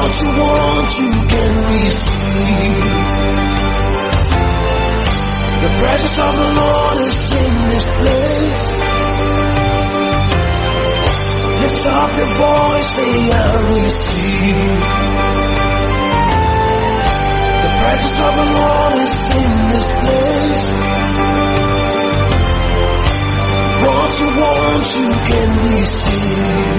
want, you can receive. The presence of the Lord is in this place. Lift up your voice, say I receive. The presence of the Lord is in this place. What you want, you can receive.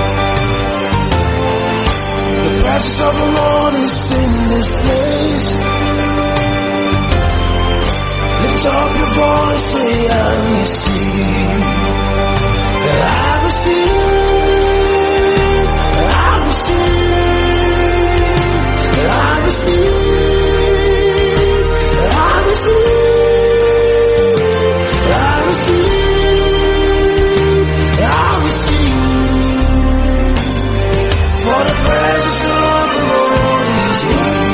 The presence of the Lord is in this place. Lift up your voice, say I receive. I receive. I receive. I receive. I receive. I receive. I receive. For the presence of the Lord is here.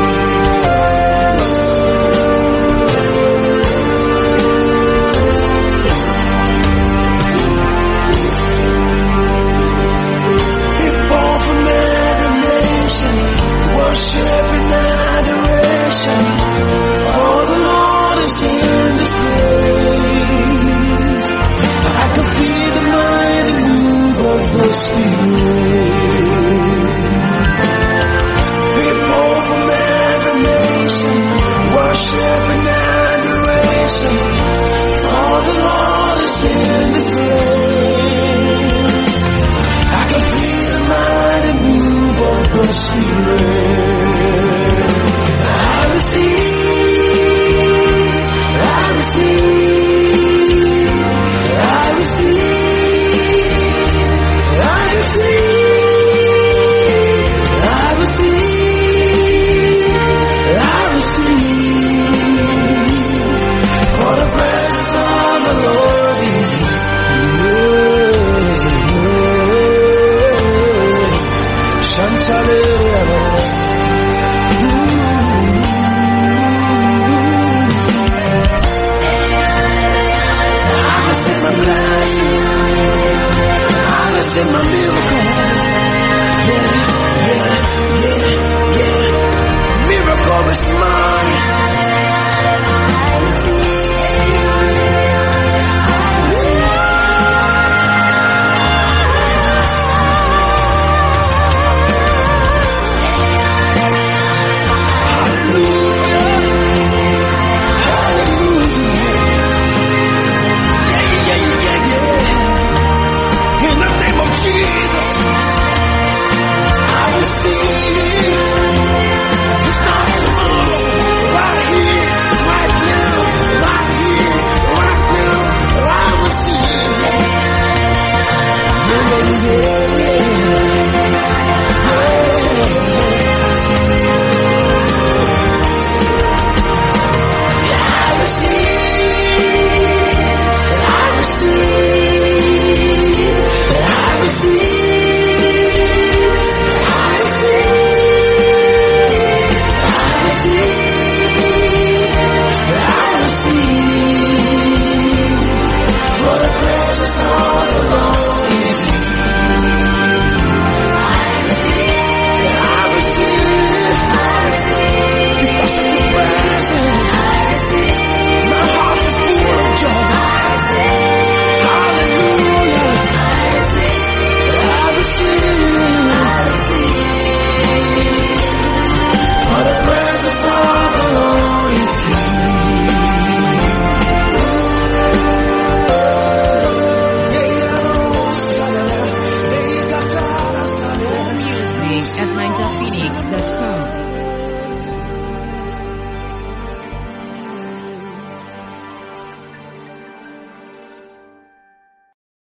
People from every nation worship in adoration. For the Lord is in this place. I can feel the mighty move of the Spirit. People from every nation worship in adoration. For the Lord is in this place. I can feel the mighty move of the Spirit.